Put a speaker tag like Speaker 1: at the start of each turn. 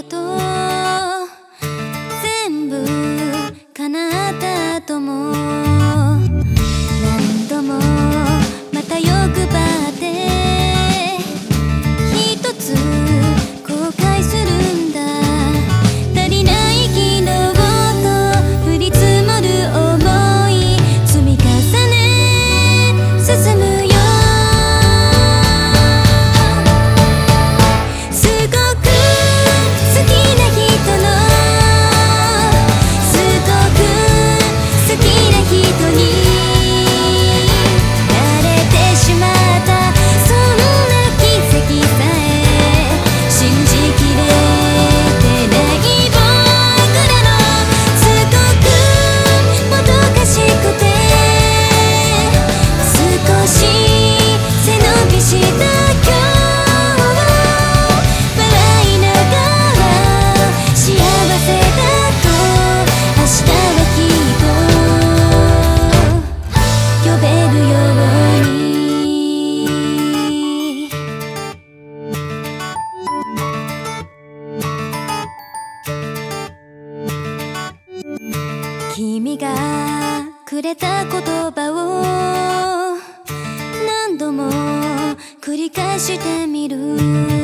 Speaker 1: と全部叶った後も何度もまた欲張って一つ後悔するんだ。足りない昨日と降り積もる想い積み重ね進むよ。すごく好きな人のすごく好きな人に慣れてしまったそんな奇跡さえ信じきれてない僕らのすごくもどかしくて少し背伸びした今日笑いながら幸せだと明日はきっと呼べるように。君がくれた言葉を何度も繰り返してみる。